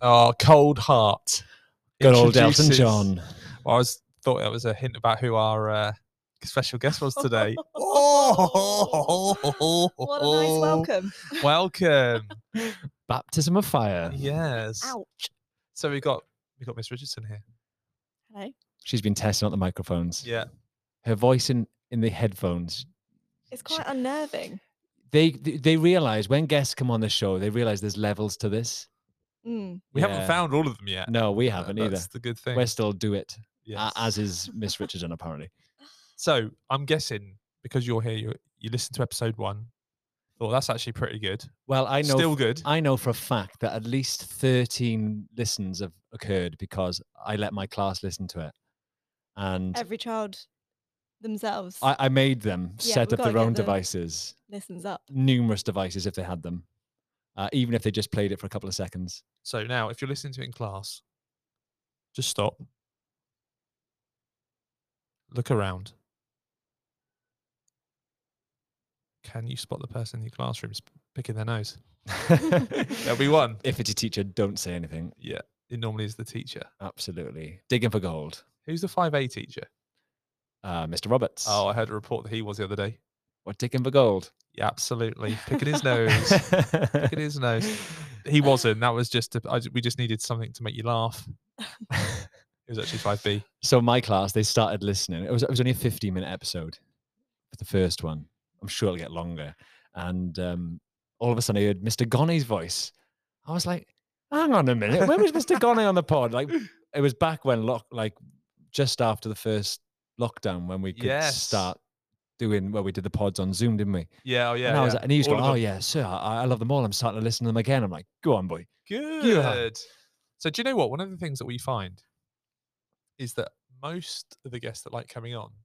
Oh, Cold Heart. Good old Elton Introduces- John. Well, thought that was a hint about who our special guest was today. What a nice welcome. Welcome. Baptism of fire. Yes. Ouch. So we got Miss Richardson here. Hello. She's been testing out the microphones. Yeah. Her voice in the headphones. It's quite unnerving. They realize when guests come on the show, they realize there's levels to this. Mm. We haven't Yeah. found all of them yet. No, we haven't either. That's the good thing. We're still do it, Yes. as is Miss Richardson apparently. So I'm guessing because you're here, you listened to episode 1. Thought that's actually pretty good. Well, I know Still good. I know for a fact that at least 13 listens have occurred because I let my class listen to it, and Every child themselves I made them Yeah, set we've up their gotta own get the- devices, listens up. numerous devices if they had them, even if they just played it for a couple of seconds. So now, if you're listening to it in class, just stop. Look around. Can you spot the person in your classroom picking their nose? There'll be one. If it's a teacher, don't say anything. Yeah, it normally is the teacher. Absolutely. Digging for gold. Who's the 5A teacher? Mr. Roberts. Oh, I heard a report that he was the other day. What, digging for gold? Yeah, absolutely. Picking his nose. Picking his nose. He wasn't. That was just, we just needed something to make you laugh. It was actually 5B. So my class, they started listening. It was only a 15-minute episode for the first one. I'm sure it'll get longer. And all of a sudden I heard Mr. Gonne's voice. I was like, hang on a minute. When was Mr. Gonne on the pod? Like, it was back when, just after the first lockdown when we could start doing, we did the pods on Zoom, didn't we? Yeah, oh yeah. And, and he was All going, of oh them. yeah, sir, I love them all. I'm starting to listen to them again. I'm like, go on, boy. Good. So do you know what? One of the things that we find is that most of the guests that like coming on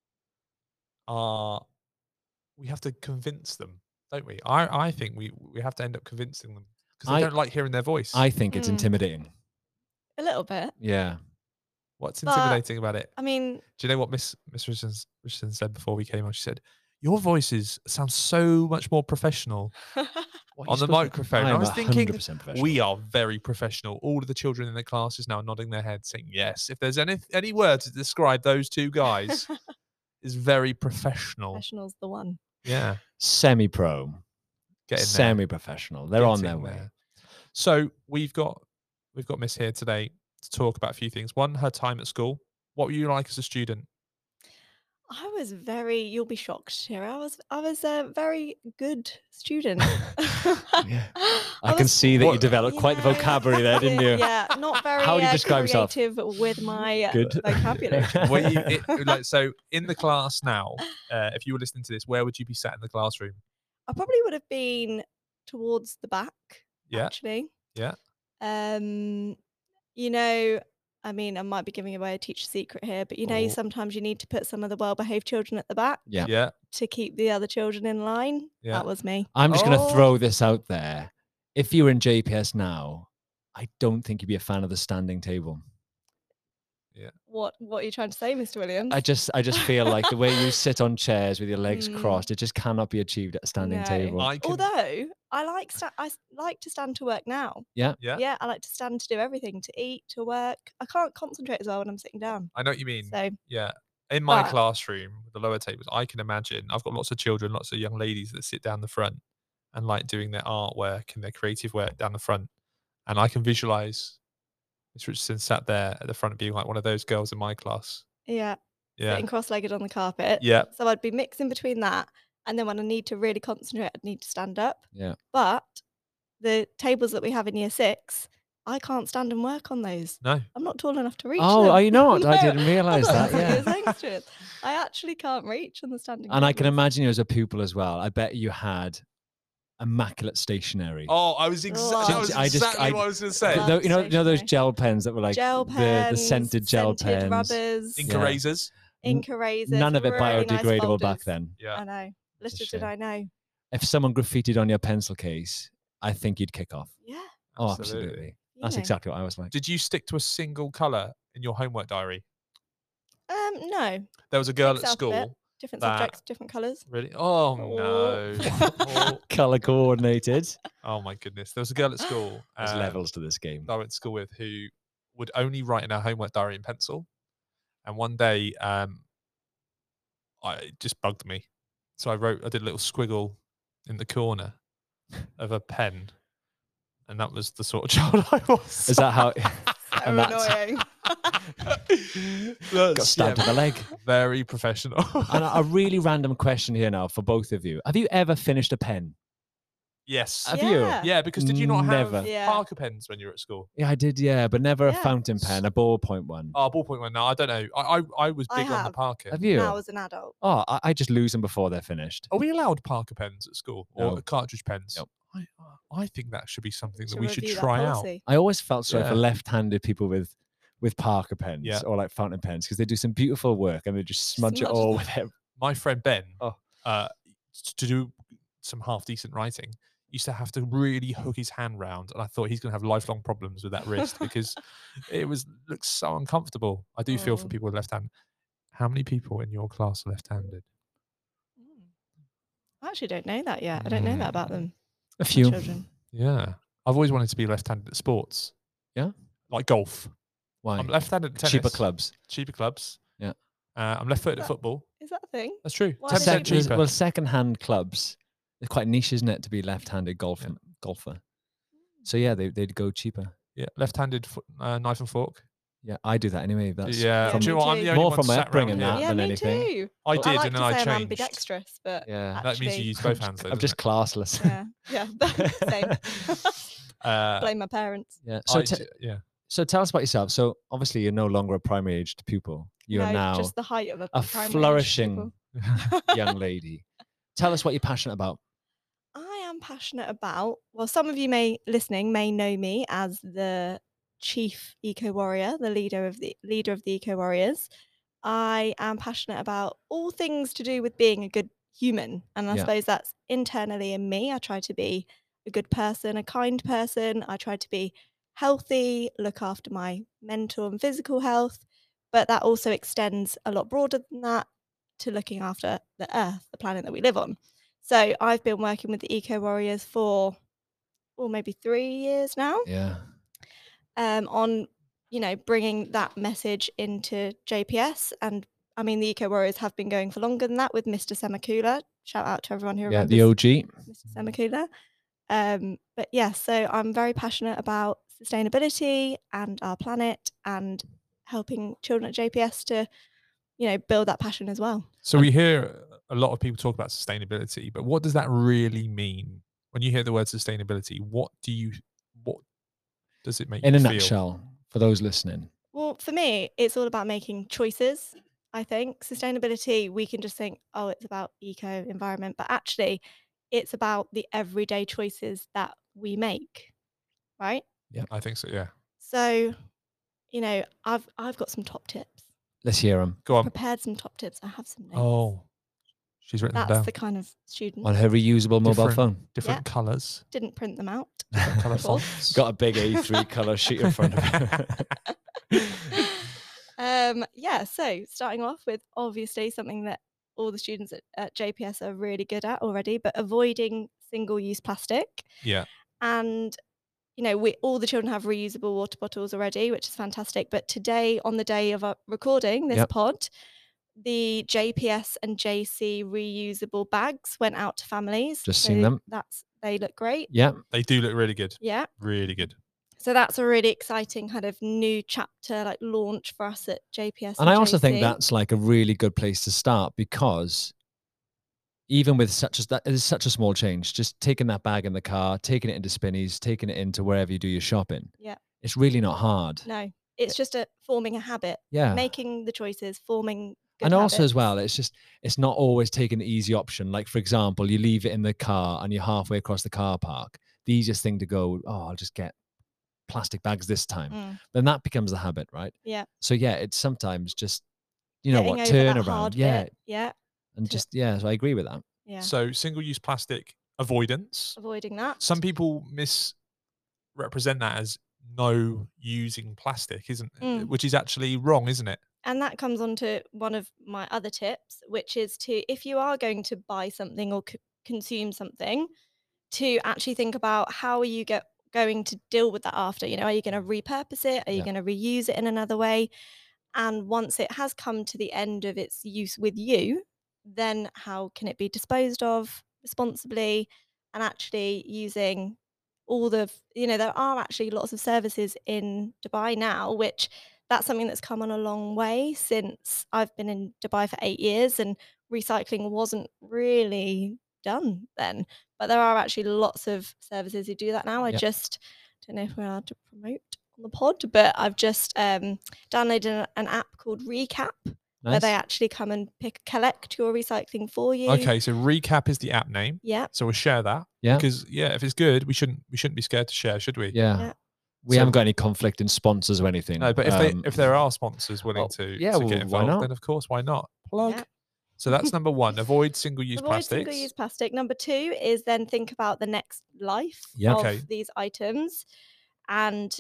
we have to convince them, don't we? I think we have to end up convincing them because they don't like hearing their voice. I think it's Mm. intimidating. A little bit. Yeah. What's But- intimidating about it? I mean, Do you know what Miss Richardson said before we came on? She said, your voices sound so much more professional What, on you're the supposed to- microphone. I I'm was thinking, 100% professional. we are very professional. All of the children in the class is now nodding their heads saying yes. If there's any word to describe those two guys, is very professional. professional's the one. Yeah. Semi-pro, Get in there. semi-professional. They're on their Getting way. there. So we've got Miss here today to talk about a few things. One, her time at school. What were you like as a student? I was you'll be shocked here. I was a very good student. Yeah. I can see that you developed quite the vocabulary there, didn't you? Yeah, not very How do you describe yourself? creative with my Good. vocabulary. Were you, so in the class now, if you were listening to this, where would you be sat in the classroom? I probably would have been towards the back, Yeah. actually. Yeah. You know, I mean, I might be giving away a teacher secret here, but Oh. sometimes you need to put some of the well-behaved children at the back Yeah. Yeah. to keep the other children in line. Yeah. That was me. I'm just going to Oh. throw this out there. If you were in JPS now, I don't think you'd be a fan of the standing table. What are you trying to say, Mr. Williams? I just feel like the way you sit on chairs with your legs Mm. crossed, it just cannot be achieved at a standing No. table. Although I like to stand to work now. Yeah. Yeah, I like to stand to do everything, to eat, to work. I can't concentrate as well when I'm sitting down. I know what you mean. So Yeah. In my But- classroom, with the lower tables, I can imagine I've got lots of children, lots of young ladies that sit down the front and like doing their artwork and their creative work down the front. And I can visualize Miss Richardson sat there at the front being like one of those girls in my class. yeah, Yeah. sitting cross-legged on the carpet. Yeah. So I'd be mixing between that, and then when I need to really concentrate, I'd need to stand up. Yeah. But the tables that we have in year 6, I can't stand and work on those. No. I'm not tall enough to reach Oh, them. are you not? I No, didn't I'm realise not that. as Yeah. youngsters. I actually can't reach on the standing And I can tables. imagine you as a pupil as well. I bet you had immaculate stationery. Oh, I was, Oh. that was I just- exactly what I was going to say. Love You know those stationery. gel pens that were like Gel the pens, scented gel scented pens. rubbers, Ink Yeah. erasers. ink erasers. None of it really nice biodegradable back folders. then. Yeah. I know. It's a Little did shame. I know. If someone graffitied on your pencil case, I think you'd kick off. Yeah. Oh, Absolutely. absolutely. you That's know. exactly what I was like. Did you stick to a single colour in your homework diary? No. There was a girl Mix at up a bit. school Different that- subjects, different colours. Really? Oh Oh. no! Color coordinated. Oh my goodness! There was a girl at school. There's levels to this game. that I went to school with who would only write in her homework diary in pencil. And one day, it just bugged me. So I did a little squiggle in the corner of a pen. And that was the sort of child I was. Is that how? So And that's- annoying. Got stabbed in the leg. Very professional. And a really random question here now for both of you. Have you ever finished a pen? Yes. Have you? Yeah. Yeah, because did you not have Never. Yeah. Parker pens when you were at school? Yeah, I did. Yeah, but never a Yeah. fountain pen, a ballpoint one. Oh, ballpoint one. No, I don't know. I was I big on the have. Parker. Have you? Now as an adult. Oh, I just lose them before they're finished. Are we allowed Parker pens at school or No. cartridge pens? Nope. I think that should be something that To we should review that try out. policy. I always felt sorry for Yeah. left-handed people with Parker pens Yeah. or like fountain pens because they do some beautiful work and they just smudge it Smudge all them. with it. My friend Ben, Oh. to do some half decent writing, used to have to really hook his hand round, and I thought he's going to have lifelong problems with that wrist because it looks so uncomfortable. I do feel for Oh. people with left hand. How many people in your class are left-handed? I actually don't know that yet. I don't know that about them. A my few. children. Yeah, I've always wanted to be left-handed at sports. Yeah? Like golf. Why? I'm left-handed at tennis. Cheaper clubs. Cheaper clubs. Yeah. I'm left-footed at That- football. Is that a thing? That's true. Why 10% don't you- cheaper. Well, second-hand clubs. It's quite niche, isn't it, to be left-handed golfer? So yeah, they'd go cheaper. Yeah, left-handed knife and fork. Yeah, I do that anyway. That's Yeah, from- do you know what? I'm me the too. only More one from sat upbringing round that here. Yeah, than me anything. too. I Well, did, like and then to I say I'm changed. ambidextrous, but Yeah. That means you actually- use both hands. Though, I'm just classless. yeah, same. Uh, Blame my parents. Yeah. yeah. So tell us about yourself. So obviously you're no longer a primary aged pupil. You No, are now just the height of a a primary age flourishing pupil. young lady. Tell us what you're passionate about. I am passionate about. Well, some of you listening may know me as the chief eco warrior, the leader of the eco warriors. I am passionate about all things to do with being a good human, and I Yeah. suppose that's internally in me. I try to be a good person, a kind person. I try to be healthy, look after my mental and physical health, but that also extends a lot broader than that to looking after the earth, the planet that we live on. So I've been working with the Eco Warriors for, maybe 3 years now, Yeah. on, bringing that message into JPS. And I mean, the Eco Warriors have been going for longer than that with Mr. Semakula. Shout out to everyone who Yeah, remembers the OG. Mr. Semakula. But yeah, so I'm very passionate about sustainability and our planet and helping children at JPS to, build that passion as well. So we hear a lot of people talk about sustainability, but what does that really mean? When you hear the word sustainability, what does it make In you a feel? nutshell, for those listening. Well, for me, it's all about making choices. I think sustainability, we can just think, oh, it's about eco environment, but actually, it's about the everyday choices that we make, right? I think so. Yeah. So, I've got some top tips. Let's hear them. Go on. Prepared some top tips. I have some notes. Oh, she's written them That's down. the kind of student. On her reusable mobile Different. phone. Different colours, Didn't print them out. different colour Of course. fonts. Got a big A3 colour sheet in front of her. Yeah, so starting off with obviously something that all the students at JPS are really good at already, but avoiding single-use plastic. Yeah. And all the children have reusable water bottles already, which is fantastic. But today, on the day of our recording this Yep. pod, the JPS and JC reusable bags went out to families. Just seen them. They look great. Yeah. They do look really good. Yeah. Really good. So that's a really exciting kind of new chapter, like launch for us at JPS. And I also think JC. that's like a really good place to start because even with that is such a small change, just taking that bag in the car, taking it into Spinneys, taking it into wherever you do your shopping. Yeah. It's really not hard. No, it's just forming a habit, Yeah. making the choices, forming good And also as habits. well, it's not always taking the easy option. Like for example, you leave it in the car and you're halfway across the car park. The easiest thing to go, oh, I'll just get plastic bags this time. Mm, Then that becomes the habit, right? yeah. So yeah, it's sometimes just Getting over turn that around. hard Yeah. bit, yeah, And to- just so I agree with that. yeah. So single-use plastic avoidance. Avoiding that. Some people misrepresent that as no using plastic, isn't it? Mm. Which is actually wrong, isn't it? And that comes on to one of my other tips, which is to, if you are going to buy something or consume something, to actually think about how are you going to deal with that after. Are you going to repurpose it? Are you Yeah. going to reuse it in another way? And once it has come to the end of its use with you, then how can it be disposed of responsibly and actually using all there are actually lots of services in Dubai now, which that's something that's come on a long way since I've been in Dubai for 8 years, and recycling wasn't really done then. But there are actually lots of services who do that now. I Yep. just don't know if we're allowed to promote on the pod, but I've just downloaded an app called Recap, where they Nice. actually come and collect your recycling for you. Okay, so Recap is the app name. Yeah. So we'll share that. Yeah. Because if it's good, we shouldn't be scared to share, should we? Yeah. Yeah. We So- haven't got any conflict in sponsors or anything. No, but if there are sponsors willing well, to, yeah, to well, get why involved, not? then of course, why not? Plug. Yeah. So that's number one. Avoid single-use Avoid plastics. single-use plastic. Number 2 is then think about the next life Yeah. of Okay. these items, and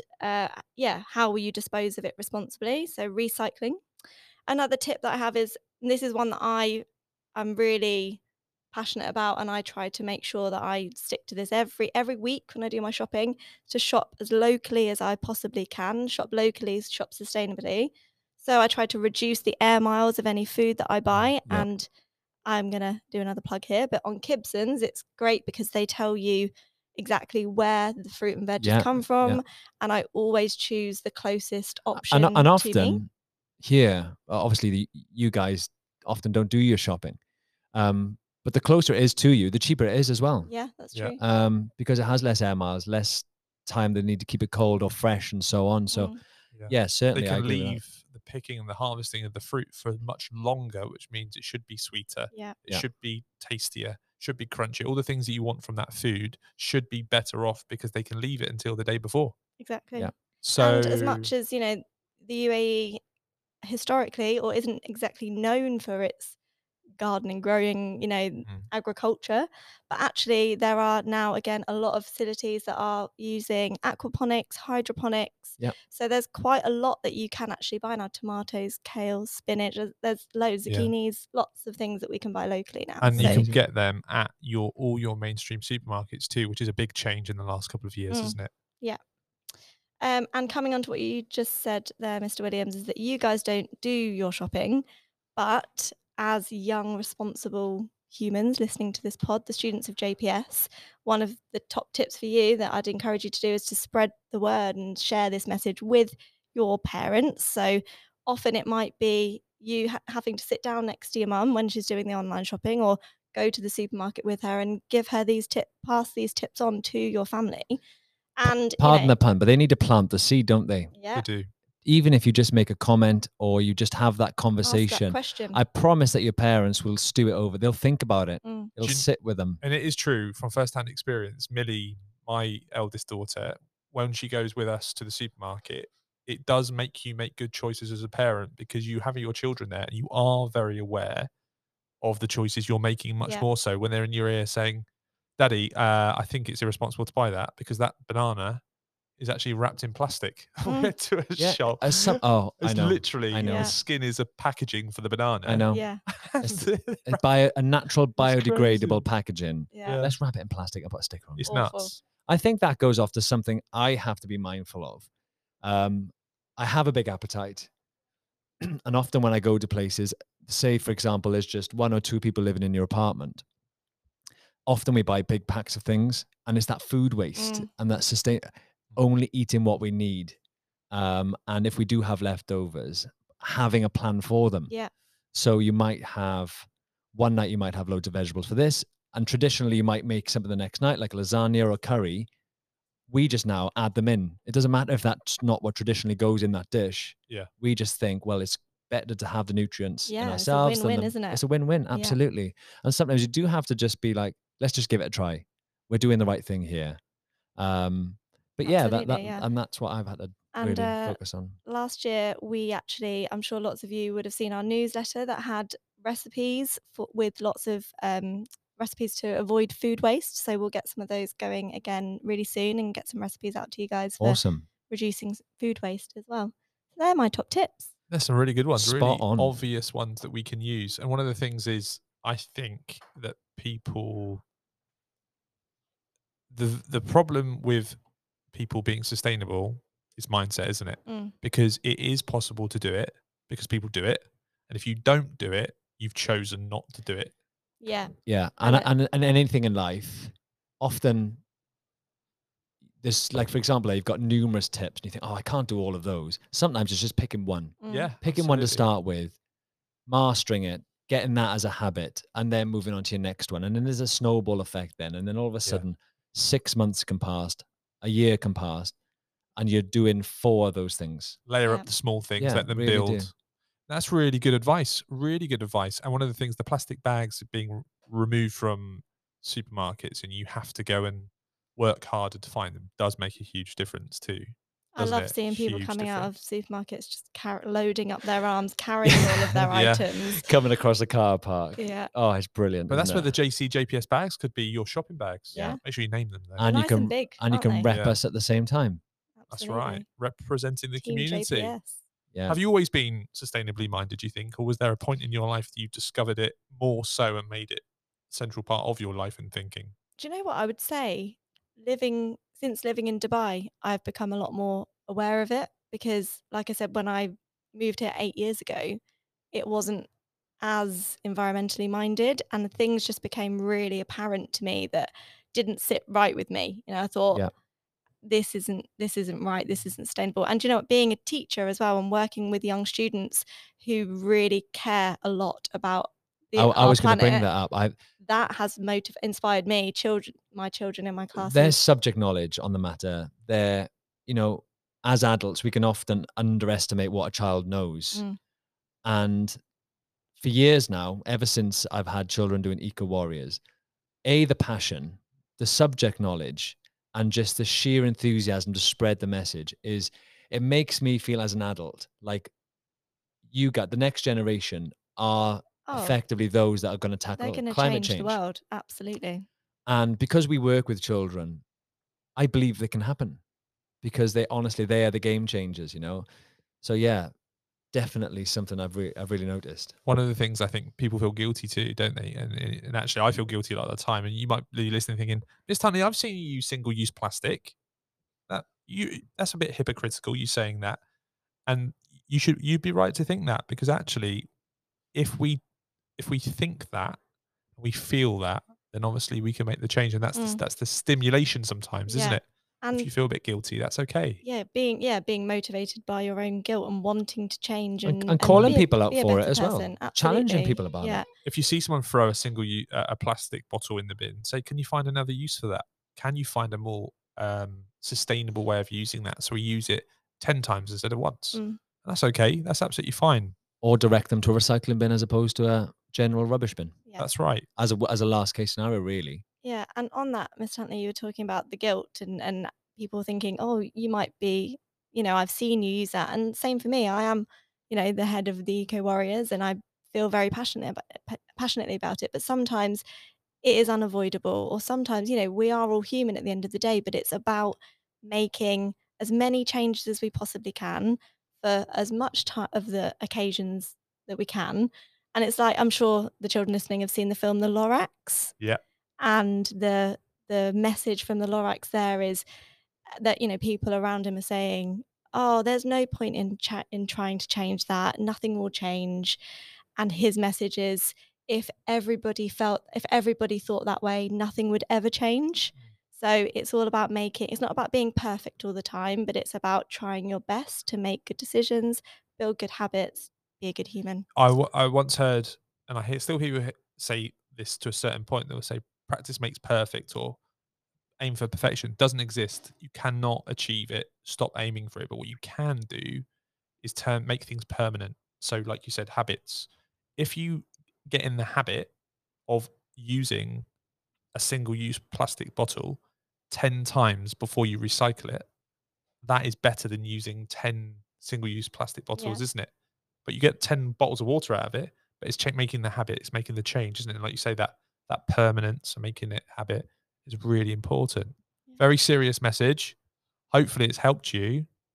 how will you dispose of it responsibly? So recycling. Another tip that I have is, and this is one that I'm really passionate about, and I try to make sure that I stick to this every week when I do my shopping, to shop as locally as I possibly can. Shop locally, shop sustainably. So I try to reduce the air miles of any food that I buy. Yeah. And I'm gonna do another plug here, but on Kibsons, it's great because they tell you exactly where the fruit and veggies Yeah, come from, and I always choose the closest option And to me. often here, obviously, you guys often don't do your shopping, but the closer it is to you, the cheaper it is as well. Yeah, that's Yeah. true. Because it has less air miles, less time they need to keep it cold or fresh, and so on. So Mm. Yeah. yeah, certainly, They I can agree with that. leave the picking and the harvesting of the fruit for much longer, which means it should be sweeter. Yeah. It Yeah. should be tastier, should be crunchy. All the things that you want from that food should be better off because they can leave it until the day before. Exactly. Yeah. So And as much as, the UAE historically, or isn't exactly known for its gardening, growing, agriculture, but actually there are now again a lot of facilities that are using aquaponics, hydroponics. Yep. So there's quite a lot that you can actually buy now: tomatoes, kale, spinach. There's loads, Yeah. zucchinis, lots of things that we can buy locally now. and you So can Amazing. get them at all your mainstream supermarkets too, which is a big change in the last couple of years, Mm. isn't it? and coming on to what you just said there, Mr. Williams, is that you guys don't do your shopping, but as young, responsible humans listening to this pod, the students of JPS, one of the top tips for you that I'd encourage you to do is to spread the word and share this message with your parents. So often it might be you having to sit down next to your mum when she's doing the online shopping, or go to the supermarket with her and give her pass these tips on to your family. And Pardon the pun, but they need to plant the seed, don't they? yeah, They do. Even if you just make a comment or you just have that ask that conversation, question. I promise that your parents will stew it over. They'll think about it. Mm. It'll Do you- sit with them. And it is true from first-hand experience. Millie, my eldest daughter, when she goes with us to the supermarket, it does make you make good choices as a parent because you have your children there and you are very aware of the choices you're making, much Yeah. more so when they're in your ear saying, Daddy, I think it's irresponsible to buy that because that banana is actually wrapped in plastic. I Mm. went to a Yeah. shop. I It's know. literally I know. Yeah. the skin is a packaging for the banana. I know. Yeah, It's And It's a natural biodegradable crazy. packaging. yeah. Let's wrap it in plastic and put a sticker on it. It's Awful. nuts. I think that goes off to something I have to be mindful of. I have a big appetite. And often when I go to places, say, for example, there's just 1 or 2 people living in your apartment. Often we buy big packs of things, and it's that food waste Mm. and that only eating what we need. And if we do have leftovers, having a plan for them. Yeah. So you might have one night, you might have loads of vegetables for this. And traditionally, you might make something the next night, like lasagna or a curry. We just now add them in. It doesn't matter if that's not what traditionally goes in that dish. Yeah. We just think, well, it's better to have the nutrients in Yeah, it's a ourselves. than win-win, them. isn't it? It's a win-win, absolutely. And sometimes you do have to just be like, let's just give it a try. We're doing the right thing here. But yeah, Absolutely, yeah. and that's what I've had to And really focus on. last year, we actually, I'm sure lots of you would have seen our newsletter that had recipes with lots of recipes to avoid food waste. So we'll get some of those going again really soon and get some recipes out to you guys for Awesome. reducing food waste as well. So they're my top tips. There's some really good ones, Spot really on. obvious ones that we can use. And one of the things is, I think that the problem with people being sustainable is mindset, isn't it? Because it is possible to do it because people do it. And if you don't do it, you've chosen not to do it. Yeah. Yeah, And and anything in life, often there's like, for example, you've got numerous tips and you think, oh, I can't do all of those. Sometimes it's just picking one, Yeah. picking one to absolutely. start with, mastering it, getting that as a habit, and then moving on to your next one. And then there's a snowball effect then. And then all of a sudden, 6 months can pass, a year can pass, and you're doing 4 of those things. Layer Yeah. up the small things, Yeah, let them really build. do. That's really good advice. Really good advice. And one of the things, the plastic bags being removed from supermarkets and you have to go and work harder to find them does make a huge difference too. I doesn't love it? seeing people Huge coming out of difference. supermarkets just loading up their arms, carrying all of their Yeah. items. Coming across a car park. Yeah. Oh, it's brilliant. But that's where isn't the it? JPS bags could be your shopping bags. Yeah. Make sure you name them though. And you Nice and can big, and you aren't can they? rep Yeah. us at the same time. That's right. Absolutely. Representing the Team community. JPS. Yeah. Have you always been sustainably minded, do you think? Or was there a point in your life that you discovered it more so and made it a central part of your life and thinking? Do you know what I would say? Since living in Dubai, I've become a lot more aware of it because, like I said, when I moved here 8 years ago, it wasn't as environmentally minded, and things just became really apparent to me that didn't sit right with me. I thought, Yeah. this isn't right, this isn't sustainable. And you know what, being a teacher as well and working with young students who really care a lot about I our was going to bring planet, that up. that has inspired me, my children in my Their classes. subject knowledge on the matter, they're, as adults, we can often underestimate what a child knows. And for years now, ever since I've had children doing Eco Warriors, the passion, the subject knowledge, and just the sheer enthusiasm to spread the message it makes me feel as an adult like the next generation are effectively those that are going to They're tackle going to climate change change. the world. Absolutely. And because we work with children, I believe they can happen because they are the game changers, So yeah, definitely something I've really noticed. One of the things I think people feel guilty to, don't they? And actually, I feel guilty a lot of the time. And you might be listening thinking, Miss Tunley, I've seen you use single-use plastic. That's a bit hypocritical, you saying that. And you'd be right to think that, because actually, if we think that, we feel that, then obviously we can make the change. And that's the stimulation sometimes, isn't Yeah. it? And if you feel a bit guilty, that's okay. being motivated by your own guilt and wanting to change and calling be people out be a for it better as well, person. challenging Absolutely. people about Yeah. it. If you see someone throw a plastic bottle in the bin, say, can you find another use for that? Can you find a more sustainable way of using that? So we use it 10 times instead of once. And that's okay. That's absolutely fine. Or direct them to a recycling bin as opposed to a general rubbish bin. Yeah. That's right. As a last case scenario, really. Yeah. And on that, Miss Huntley, you were talking about the guilt and people thinking, oh, you might be, I've seen you use that. And same for me. I am, the head of the Eco Warriors, and I feel very passionately about it. But sometimes it is unavoidable, or sometimes, we are all human at the end of the day, but it's about making as many changes as we possibly can for as much time of the occasions that we can. And it's like, I'm sure the children listening have seen the film The Lorax. Yeah. And the message from the Lorax there is that, people around him are saying, oh, there's no point in trying to change that. Nothing will change. And his message is, if everybody thought that way, nothing would ever change. So it's all about it's not about being perfect all the time, but it's about trying your best to make good decisions, build good habits, be a good human. I once heard, and I still hear people say this to a certain point, they will say practice makes perfect, or aim for perfection. Doesn't exist. You cannot achieve it. Stop aiming for it. But what you can do is make things permanent. So like you said, habits. If you get in the habit of using a single-use plastic bottle 10 times before you recycle it, that is better than using 10 single-use plastic bottles, isn't it? But you get 10 bottles of water out of it, but it's making the habit, it's making the change, isn't it? And like you say, that permanence and making it habit is really important. Very serious message. Hopefully it's helped you.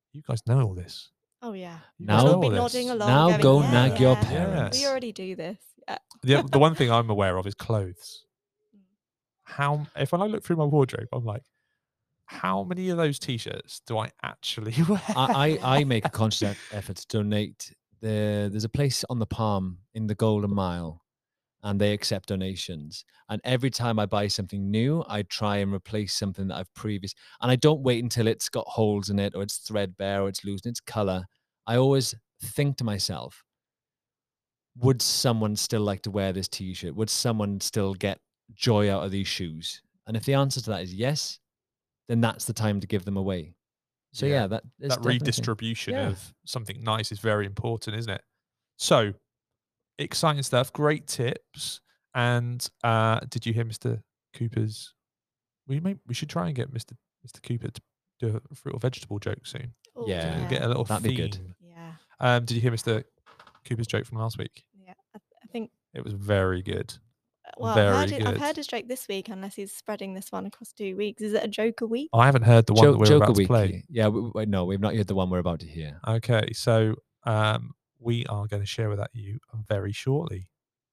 You guys know all this. Oh yeah. You Now- guys know We'll be all nodding this. along. Now going, go yeah, nag your yeah, parents. We already do this. Yeah. The one thing I'm aware of is clothes. Mm. If when I look through my wardrobe, I'm like, how many of those t-shirts do I actually wear? I make a conscious effort to donate. There's a place on the Palm in the Golden Mile, and they accept donations. And every time I buy something new, I try and replace something that I've and I don't wait until it's got holes in it or it's threadbare or it's losing its color. I always think to myself, would someone still like to wear this t-shirt? Would someone still get joy out of these shoes? And if the answer to that is yes, then that's the time to give them away. So Yeah, yeah, that is that definitely- redistribution yeah. of something nice is very important, isn't it? So exciting stuff, great tips. And did you hear Mr. Cooper's? We should try and get Mr. Cooper to do a fruit or vegetable joke soon. Oh, Yeah. Get a little That'd be good. theme. Yeah. Did you hear Mr. Cooper's joke from last week? Yeah. I think. It was very good. Well, Very I've good. heard his joke this week, unless he's spreading this one across 2 weeks. Is it a joke a week? I haven't heard the one that we're Joke about a to week. play. Yeah, no, we've not heard the one we're about to hear. Okay, so we are going to share with that you very shortly.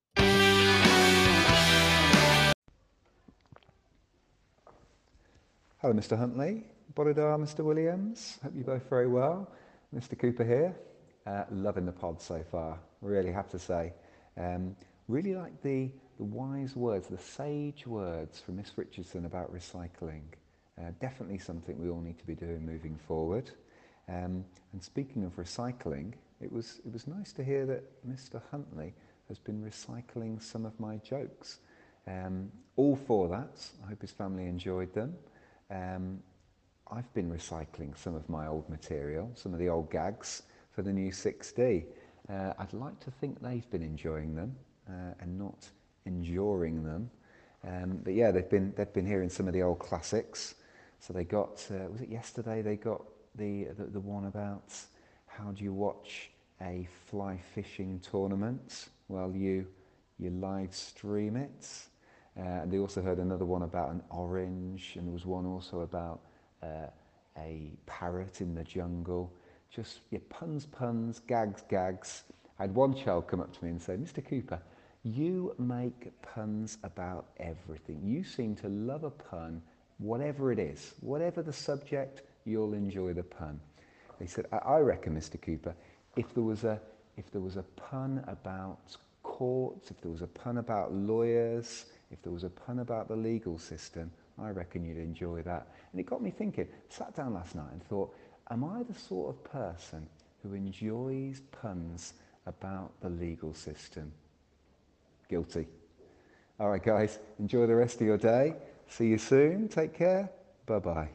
Hello, Mr. Huntley. Bodidar, Mr. Williams. Hope you're both very well. Mr. Cooper here. Loving the pod so far, really have to say. Really like the wise words, the sage words from Miss Richardson about recycling. Definitely something we all need to be doing moving forward. And speaking of recycling, it was nice to hear that Mr. Huntley has been recycling some of my jokes. All for that. I hope his family enjoyed them. I've been recycling some of my old material, some of the old gags for the new 6D. I'd like to think they've been enjoying them and not enduring them. But yeah, they've been hearing some of the old classics. So they got, was it yesterday? They got the one about how do you watch a fly fishing tournament? Well, you live stream it. And they also heard another one about an orange, and there was one also about a parrot in the jungle. Just puns, gags. I had one child come up to me and say, Mr. Cooper, you make puns about everything. You seem to love a pun, whatever it is. Whatever the subject, you'll enjoy the pun. They said, I reckon, Mr. Cooper, if there was a pun about courts, if there was a pun about lawyers, if there was a pun about the legal system, I reckon you'd enjoy that. And it got me thinking, sat down last night and thought, am I the sort of person who enjoys puns about the legal system? Guilty. All right, guys, enjoy the rest of your day. See you soon. Take care. Bye-bye.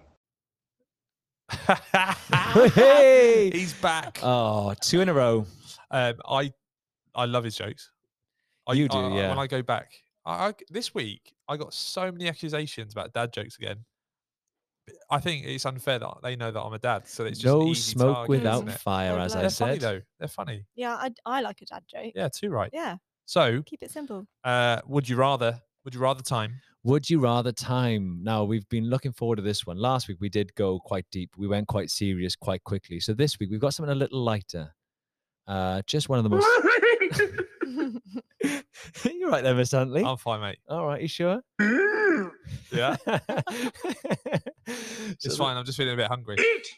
Hey! He's back. Oh, 2 in a row. I love his jokes. You do, yeah. When I go back, this week I got so many accusations about dad jokes again. I think it's unfair that they know that I'm a dad, so it's just an No easy smoke target, without isn't it? fire, They're as I They're funny said. though. They're funny. Yeah, I like a dad joke. Yeah, too right. Yeah, So, keep it simple. would you rather time? Would you rather time? Now, we've been looking forward to this one. Last week, we did go quite deep. We went quite serious quite quickly. So this week, we've got something a little lighter. Just one of the most... You're right there, Mr. Huntley. I'm fine, mate. All right, you sure? Yeah, So it's fine. I'm just feeling a bit hungry.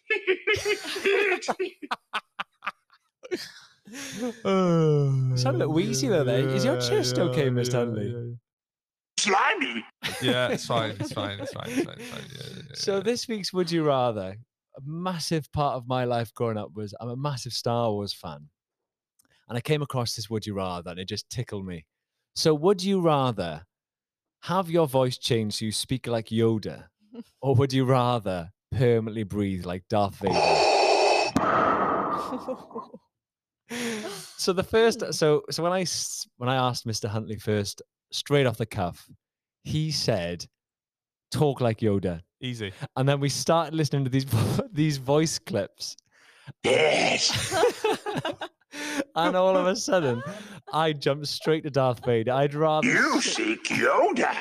Sound a bit wheezy though there. Is your chest okay, Mr. Huntley? Slimy. Yeah, it's fine. It's fine. Yeah. So this week's Would You Rather, a massive part of my life growing up was I'm a massive Star Wars fan. And I came across this Would You Rather and it just tickled me. So would you rather have your voice changed so you speak like Yoda? Or would you rather permanently breathe like Darth Vader? So the first, so when I asked Mr. Huntley first, straight off the cuff, he said, "Talk like Yoda." Easy. And then we started listening to these voice clips. Yes. And all of a sudden, I jumped straight to Darth Vader. I'd rather You seek Yoda.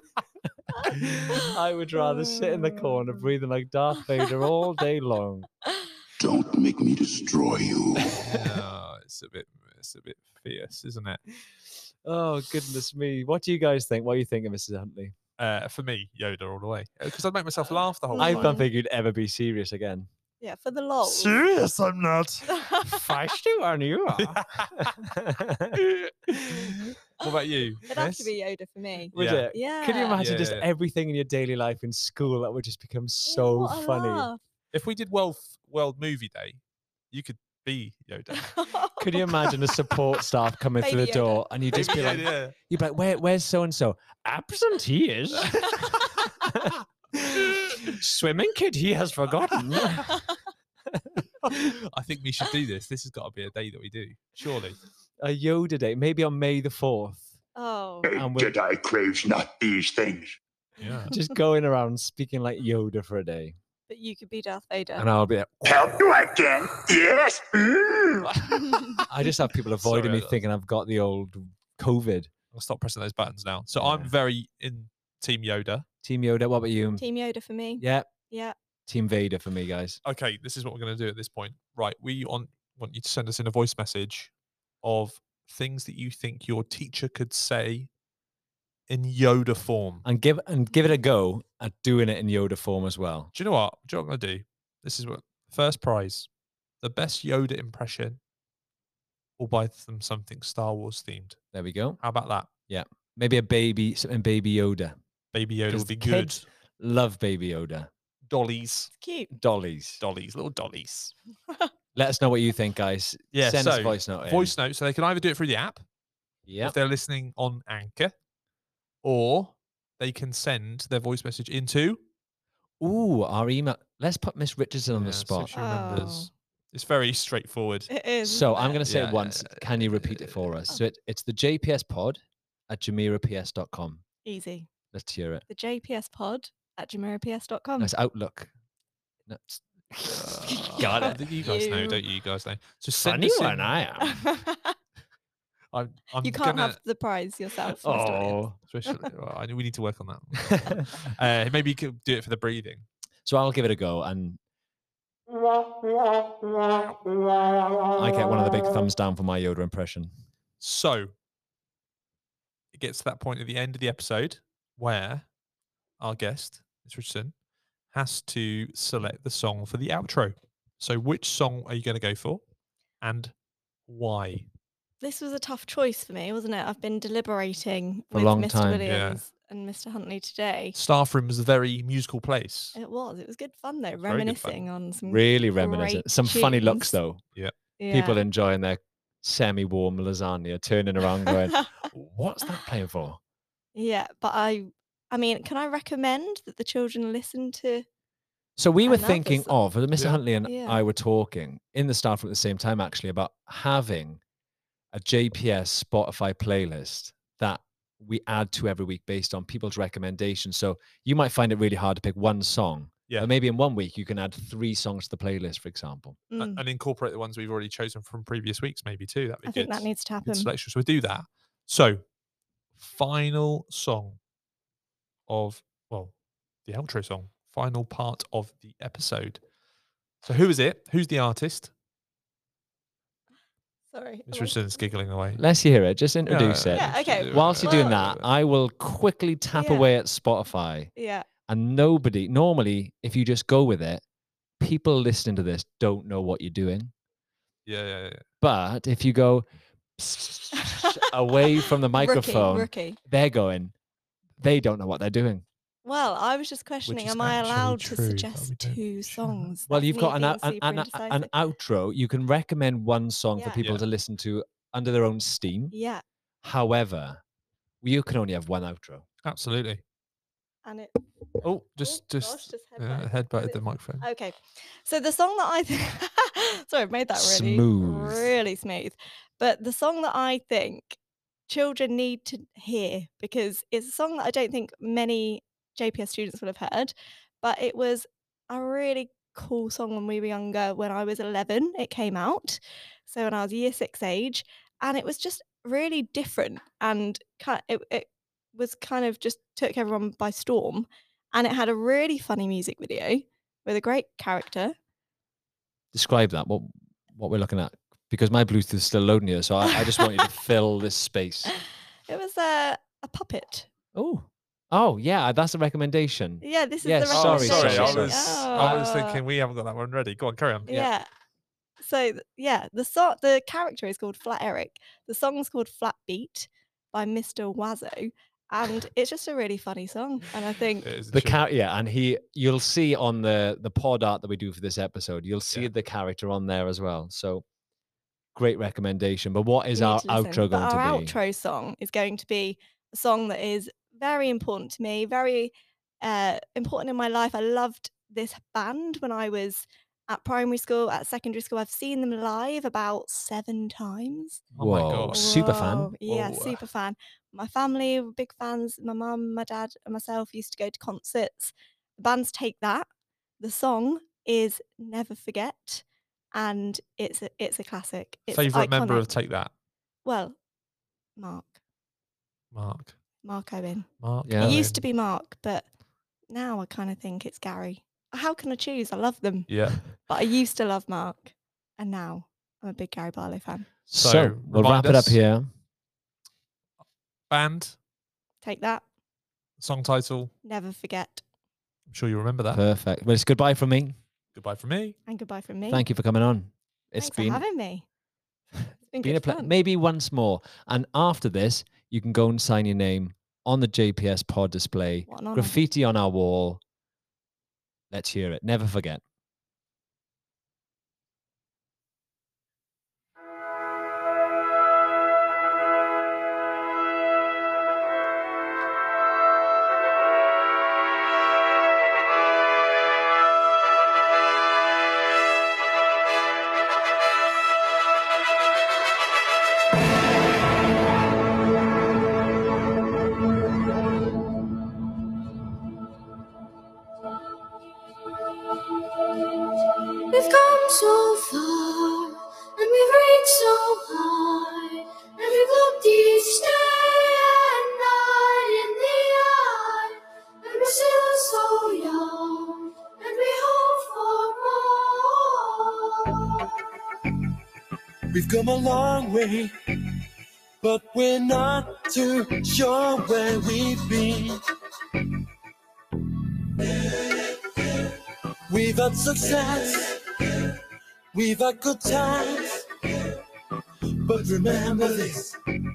I would rather sit in the corner breathing like Darth Vader all day long. Don't make me destroy you. No, it's a bit fierce, isn't it? Oh, goodness me. What do you guys think? What do you think of Mrs. Huntley? For me, Yoda all the way, because I'd make myself laugh the whole I time. don't think you'd ever be serious again. Yeah, for the lols. Serious, I'm not. Feisty one you are. What about you? It'd have to Miss? be Yoda for me. Would Yeah. it? Yeah. Could you imagine Yeah, just yeah. everything in your daily life in school that would just become Yeah, so what a funny? laugh. If we did World Movie Day, you could be Yoda. Could you imagine the support staff coming through the Baby Yoda. door and you'd just be like, yeah. you'd be like, where's so and so? Absent he is. Swimming kid he has forgotten. I think we should do this. This has got to be a day that we do, surely. A Yoda day, maybe on May the 4th. Oh. A And we're Jedi craves not these things. Yeah. just going around speaking like Yoda for a day. But you could be Darth Vader. And I'll be like, Help you again? Yes. Mm. I just have people Sorry, avoiding me thinking I've got the old COVID. I'll stop pressing those buttons now. So Yeah. I'm very in Team Yoda. Team Yoda, what about you? Team Yoda for me. Yeah, Yeah. Team Vader for me, guys. Okay, this is what we're going to do at this point. Right, we want you to send us in a voice message of things that you think your teacher could say in Yoda form. And give it a go at doing it in Yoda form as well. Do you know what? Do you know what I'm going to do? This is what first prize, the best Yoda impression. We'll buy them something Star Wars themed. There we go. How about that? Maybe something Baby Yoda. Baby Yoda 'Cause would be the good. kids Love Baby Yoda. Dollies, It's cute. Dollies. little dollies. Let us know what you think, guys. Yeah, Send us so a voice note. Voice note, so they can either do it through the app Yeah. if they're listening on Anchor, or they can send their voice message into Ooh, our email. Let's put Miss Richardson on Yeah, the so spot. she remembers. It's very straightforward. It is. So isn't I'm it? going to say Yeah, it once. Can you repeat it for us? So it's the jpspod@jamiraps.com. Easy. Let's hear it. The jpspod@jamiraps.com. That's Outlook. That's Got it. You guys know, You. don't you? You guys know. So send funny us one, in- I am. I'm you can't gonna, have the prize yourself. Mr. Williams. Oh. especially, well, we need to work on that. Maybe you could do it for the breathing. So I'll give it a go, and I get one of the big thumbs down for my Yoda impression. So it gets to that point at the end of the episode where our guest, Ms. Richardson, has to select the song for the outro. So which song are you going to go for and why? This was a tough choice for me, wasn't it? I've been deliberating For a with long Mr. time. Yeah. Williams and Mr. Huntley today. Staff Room is a very musical place. It was. It was good fun though, It's very good fun. reminiscing on some Really reminiscent. great Some funny looks, tunes. though. Yeah. People enjoying their semi-warm lasagna, turning around going, what's that playing for? Yeah, but I mean, can I recommend that the children listen to? So we were Another thinking song. of, Mr. Yeah. Huntley and Yeah. I were talking in the staff room at the same time, actually, about having a JPS Spotify playlist that we add to every week based on people's recommendations. So you might find it really hard to pick one song. Yeah. But maybe in 1 week you can add 3 songs to the playlist, for example. Mm, And incorporate the ones we've already chosen from previous weeks, maybe too. That'd be I good. think that needs to Good happen. selection. So we do that. So, final song of, well, the outro song, final part of the episode. So who is it? Who's the artist? Sorry. Miss am I- Richardson's giggling away. Let's hear it. Just introduce it. Yeah, okay. Whilst you're doing Well- that, I will quickly tap Yeah. away at Spotify. Yeah. And nobody, normally, if you just go with it, people listening to this don't know what you're doing. Yeah. But if you go away from the microphone, Rookie. they're going, they don't know what they're doing. Well, I was just questioning, is am I actually allowed to true, but suggest we don't 2 share that. songs? Well, That's you've me got being an super outro. indecisive. You can recommend one song for Yeah. people Yeah. to listen to under their own steam. Yeah. However, you can only have one outro. Absolutely. And it Oh, just gosh, headbutted the microphone. Okay. So the song that I think sorry, I've made that really Smooth. really smooth. But the song that I think children need to hear, because it's a song that I don't think many JPS students will have heard, but it was a really cool song when we were younger. When I was 11, it came out. So when I was year 6 age, and it was just really different, and it was kind of just took everyone by storm. And it had a really funny music video with a great character. describe that. What we're looking at? Because my Bluetooth is still loading here, so I just want you to fill this space. It was a puppet. Oh, yeah, that's a recommendation. Yeah, this is Yes, the sorry, recommendation. I was Oh. thinking we haven't got that one ready. Go on, carry on. Yeah. So the character is called Flat Eric. The song's called Flat Beat by Mr. Wazzo, and it's just a really funny song. And I think It is a The tune. and you'll see on the pod art that we do for this episode, you'll see Yeah. the character on there as well. So great recommendation. But what is you need our to listen. outro But going our to be? outro song is going to be a song that is very important to me, very important in my life. I loved this band when I was at primary school, at secondary school. I've seen them live about 7 times. Oh my Whoa, God. super fan. Whoa, Yeah, Whoa. super fan. My family were big fans. My mum, my dad, and myself used to go to concerts. The band's Take That. The song is Never Forget, and it's a classic. It's Favorite member iconic. of Take That? Well, Mark Mark Owen. Mark. Yeah. It used to Owen. be Mark, but now I kind of think it's Gary. How can I choose? I love them, Yeah. but I used to love Mark, and now I'm a big Gary Barlow fan. So we'll remind wrap it up us. here. Band, Take That. song title. Never Forget. I'm sure you remember that. Perfect. Well, it's goodbye from me. Goodbye from me. And goodbye from me. Thank you for coming on. Thanks for having me. It's been been a good pleasure. fun. Maybe once more. And after this, you can go and sign your name on the JPS pod display. What an honour. Graffiti on our wall. Let's hear it. Never forget. We've come so far, and we've reached so high, and we've looked each day and night in the eye, and we're still so young, and we hope for more. We've come a long way, but we're not too sure where we've been. We've had success, we've had good times, but remember this: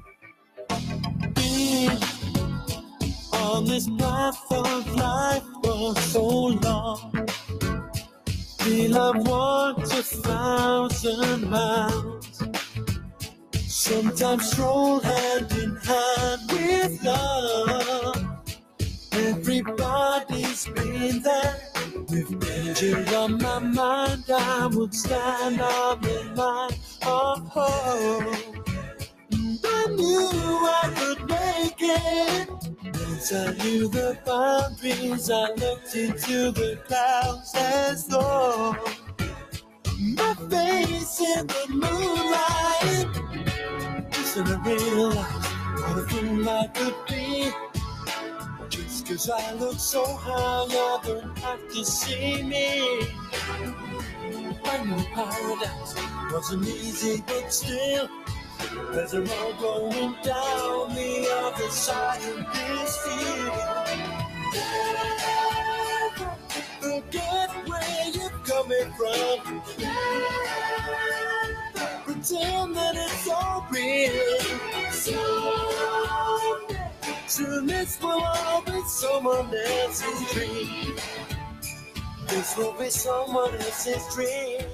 being on this path of life for so long, we'll have walked 1,000 miles, sometimes stroll hand in hand with love. Everybody's been there. With danger on my mind, I would stand on the line of hope. And I knew I could make it. Once I knew the boundaries, I looked into the clouds as though my face in the moonlight. Just and I realized what a fool I could be. Just 'cause I look so high, you don't have to see me. I knew paradise wasn't easy, but still, there's a road going down the other side of this field. Never forget where you're coming from. Never pretend that it's all real. Soon this will all be someone else's dream. This will be someone else's dream.